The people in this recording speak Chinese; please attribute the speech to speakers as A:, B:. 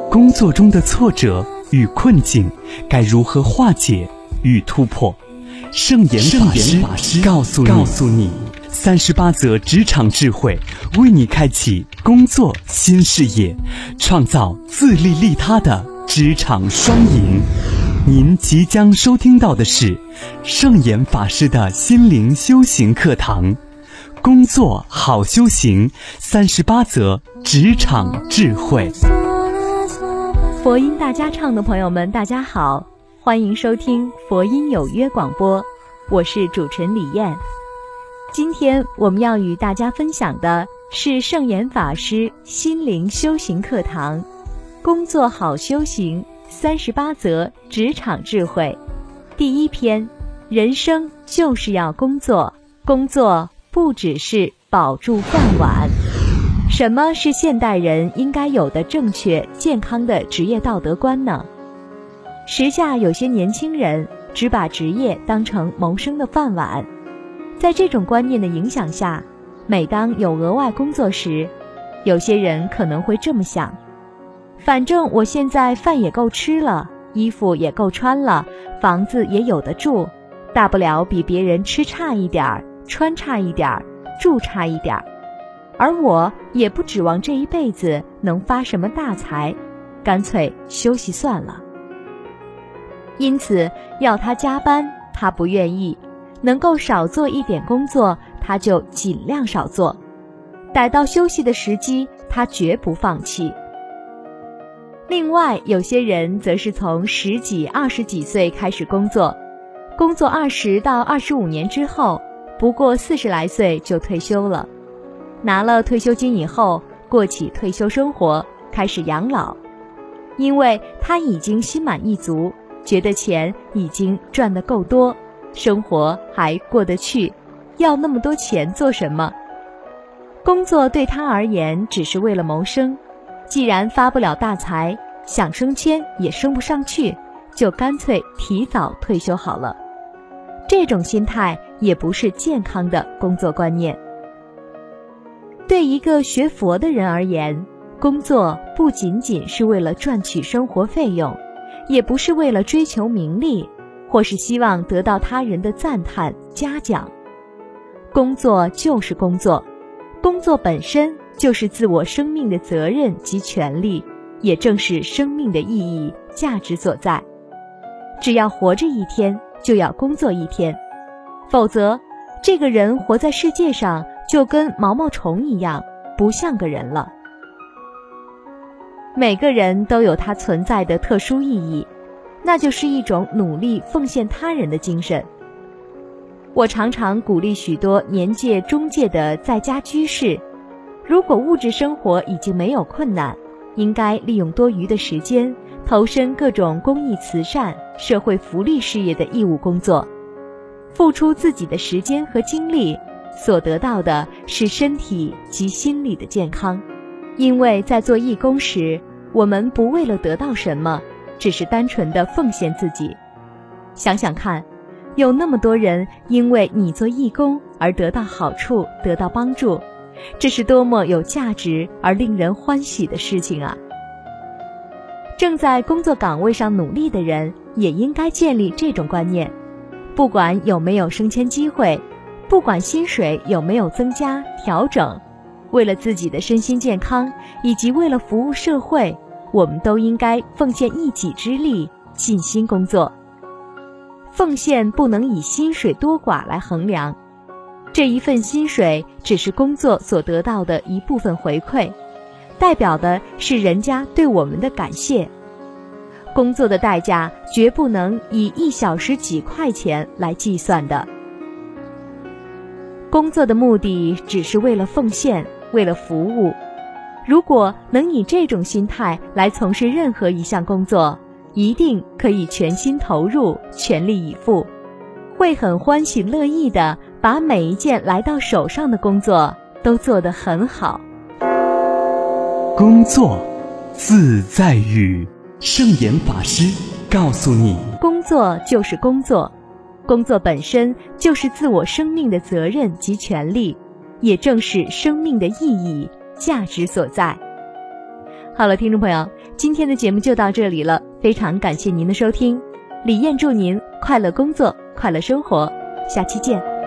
A: 工作中的挫折与困境该如何化解与突破？圣严法师告诉你38则职场智慧，为你开启工作新视野，创造自利利他的职场双赢。您即将收听到的是圣严法师的心灵修行课堂，工作好修行38则职场智慧。
B: 佛音大家唱的朋友们，大家好，欢迎收听佛音有约广播，我是主持人李燕。今天我们要与大家分享的是圣严法师心灵修行课堂，工作好修行38则职场智慧。第一篇，人生就是要工作，工作不只是保住饭碗。什么是现代人应该有的正确健康的职业道德观呢？时下有些年轻人只把职业当成谋生的饭碗，在这种观念的影响下，每当有额外工作时，有些人可能会这么想：反正我现在饭也够吃了，衣服也够穿了，房子也有得住，大不了比别人吃差一点，穿差一点，住差一点，而我也不指望这一辈子能发什么大财，干脆休息算了。因此要他加班他不愿意，能够少做一点工作他就尽量少做，逮到休息的时机他绝不放弃。另外有些人则是从10几20几岁开始工作，工作20到25年之后，不过40来岁就退休了，拿了退休金以后，过起退休生活，开始养老。因为他已经心满意足，觉得钱已经赚得够多，生活还过得去，要那么多钱做什么？工作对他而言只是为了谋生，既然发不了大财，想升迁也升不上去，就干脆提早退休好了。这种心态也不是健康的工作观念。对一个学佛的人而言，工作不仅仅是为了赚取生活费用，也不是为了追求名利，或是希望得到他人的赞叹嘉奖。工作就是工作，工作本身就是自我生命的责任及权利，也正是生命的意义价值所在。只要活着一天，就要工作一天，否则这个人活在世界上就跟毛毛虫一样，不像个人了。每个人都有他存在的特殊意义，那就是一种努力奉献他人的精神。我常常鼓励许多年届中届的在家居士，如果物质生活已经没有困难，应该利用多余的时间投身各种公益慈善、社会福利事业的义务工作，付出自己的时间和精力，所得到的是身体及心理的健康。因为在做义工时，我们不为了得到什么，只是单纯的奉献自己。想想看，有那么多人因为你做义工而得到好处，得到帮助，这是多么有价值而令人欢喜的事情啊！正在工作岗位上努力的人也应该建立这种观念，不管有没有升迁机会，不管薪水有没有增加调整，为了自己的身心健康，以及为了服务社会，我们都应该奉献一己之力，尽心工作。奉献不能以薪水多寡来衡量，这一份薪水只是工作所得到的一部分回馈，代表的是人家对我们的感谢。工作的代价绝不能以1小时几块钱来计算的。工作的目的只是为了奉献，为了服务。如果能以这种心态来从事任何一项工作，一定可以全心投入，全力以赴，会很欢喜乐意地把每一件来到手上的工作都做得很好。
A: 工作自在语，圣严法师告诉你，
B: 工作就是工作，工作本身就是自我生命的责任及权利，也正是生命的意义价值所在。好了，听众朋友， 今天的节目就到这里了，非常感谢您的收听。李燕祝您快乐工作，快乐生活，下期见。